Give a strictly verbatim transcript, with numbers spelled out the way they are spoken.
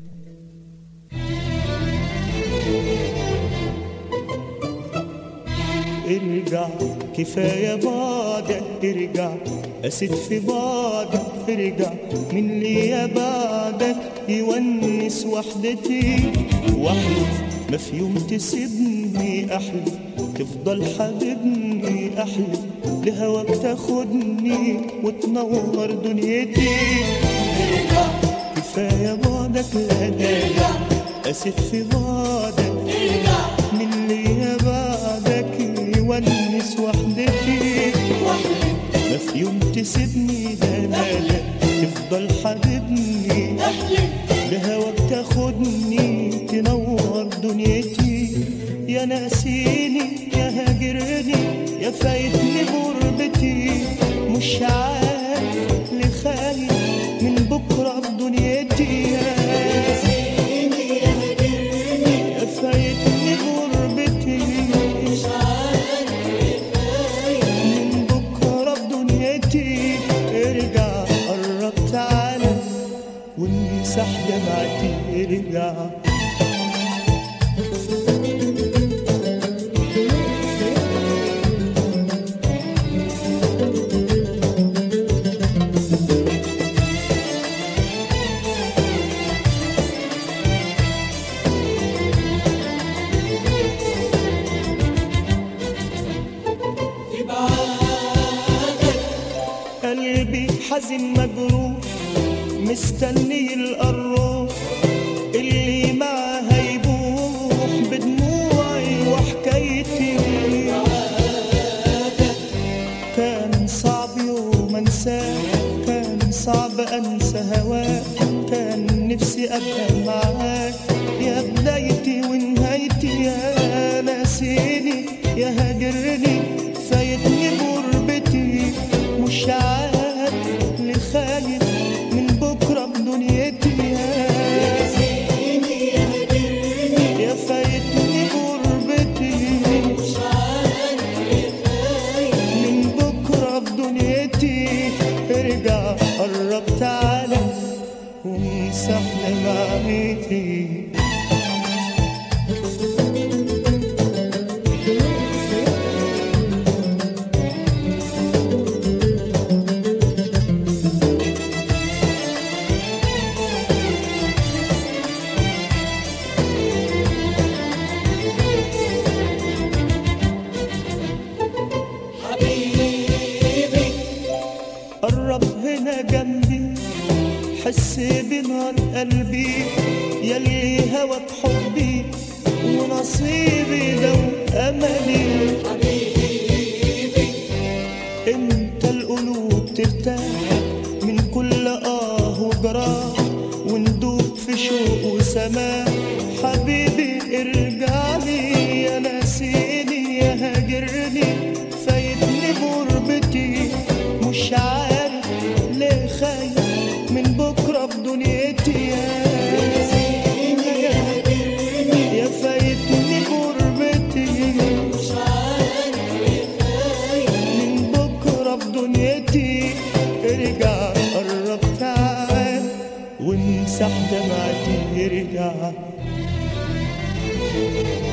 ارجع كفاية بعدك، ارجع أسد في بعدك، ارجع من ليا بعدك يونس وحدتي، واحلف ما في يوم تسيبني، احلف تفضل حبيبني، احلف لهواك تاخدني وتنور دنيتي. ارجع كفاية بعدك لا ارجع أسد في بعدك، ارجع من ليا بعدك يونس وحدتي، واحلف ما في يوم تسيبني، لا لا لا تفضل حبيبني، احلف لهواك تاخدني تنور دنيتي. يا ناسيني يا هاجرني يا فايتني غربتي، مش عارف ليه خايف من بكرة في دنيتي. يا ناسيني يا هاجرني يا فايتني غربتي، مش عارف ليه خايف من بكرة في دنيتي. ارجع قرب تعالى وامسح دمعتي، ارجع قلبي حزين مجروح مستني القروح اللي معاه هيبوح بدموعي وحكايتي. كان صعب يوم انساك، كان صعب انسى هواك، كان نفسي ابقى معاك يا بدايتي ونهايتي. يا ناسيني يا هاجرني فايتني غربتي، مش عارف ليه خايف من بكرة بدنيتي. يا ناسيني يا هاجرني يا فايتني غربتي، مش عارف ليه خايف من بكرة بدنيتي. ارجع قرب تعالى وامسح دمعتي. حبيبي قرب هنا جنبي حس بنار قلبي، يلي هواك حبي ونصيبي ده واملي. حبيبي انت القلوب ترتاح من كل اه وجراح، وندوب في شوق وسماح. حبيبي ارجع لي يا ناسيني يا هاجرني فايتني غربتي، مش عارف ليه خايف من بكرة في دنيتي. يا ناسيني يا هاجرني يا فايتني غربتي، مش عارف ليه خايف من بكرة في دنيتي. ارجع قرب تعال وامسح دمعتي، ارجع